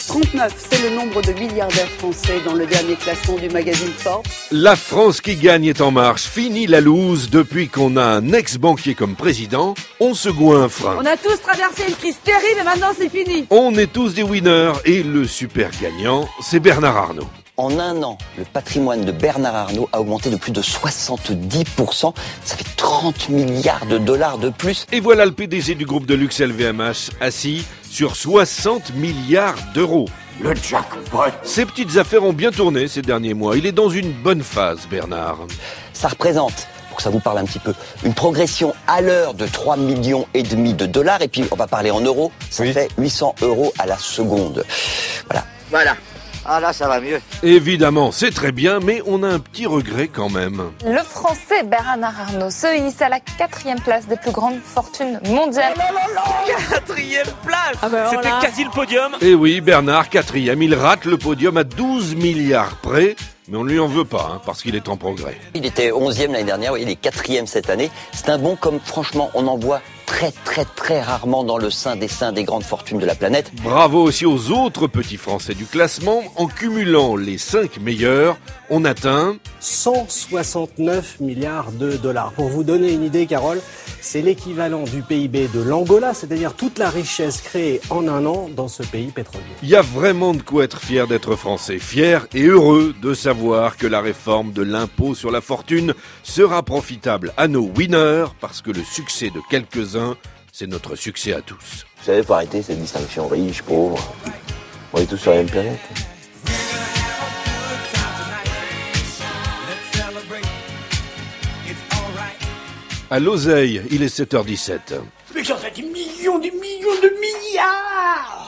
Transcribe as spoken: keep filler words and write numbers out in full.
trente-neuf, c'est le nombre de milliardaires français dans le dernier classement du magazine Forbes. La France qui gagne est en marche. Fini la loose. Depuis qu'on a un ex-banquier comme président, on se goinfre. On a tous traversé une crise terrible et maintenant c'est fini. On est tous des winners et le super gagnant, c'est Bernard Arnault. En un an, le patrimoine de Bernard Arnault a augmenté de plus de soixante-dix pour cent. Ça fait trente milliards de dollars de plus. Et voilà le P D G du groupe de luxe L V M H assis sur soixante milliards d'euros. Le jackpot. Ces petites affaires ont bien tourné ces derniers mois. Il est dans une bonne phase, Bernard. Ça représente, pour que ça vous parle un petit peu, une progression à l'heure de trois millions et demi de dollars. Et puis, on va parler en euros. Ça oui. fait huit cents euros à la seconde. Voilà. Voilà. Ah là, ça va mieux. Évidemment, c'est très bien, mais on a un petit regret quand même. Le Français Bernard Arnault se hisse à la quatrième place des plus grandes fortunes mondiales. Oh là là là, quatrième place ah ben C'était quasi le podium. Et oui, Bernard, quatrième. Il rate le podium à douze milliards près. Mais on ne lui en veut pas, hein, parce qu'il est en progrès. Il était onzième l'année dernière, oui, il est quatrième cette année. C'est un bond comme, franchement, on en voit très, très, très rarement dans le sein des seins des grandes fortunes de la planète. Bravo aussi aux autres petits Français du classement. En cumulant les cinq meilleurs, on atteint cent soixante-neuf milliards de dollars. Pour vous donner une idée, Carole, c'est l'équivalent du P I B de l'Angola, c'est-à-dire toute la richesse créée en un an dans ce pays pétrolier. Il y a vraiment de quoi être fier d'être français, fier et heureux de savoir que la réforme de l'impôt sur la fortune sera profitable à nos winners, parce que le succès de quelques-uns, c'est notre succès à tous. Vous savez, faut arrêter cette distinction riche, pauvre. On est tous sur la même planète. À l'oseille, il est sept heures dix-sept. Mais j'en ai des millions, des millions de milliards.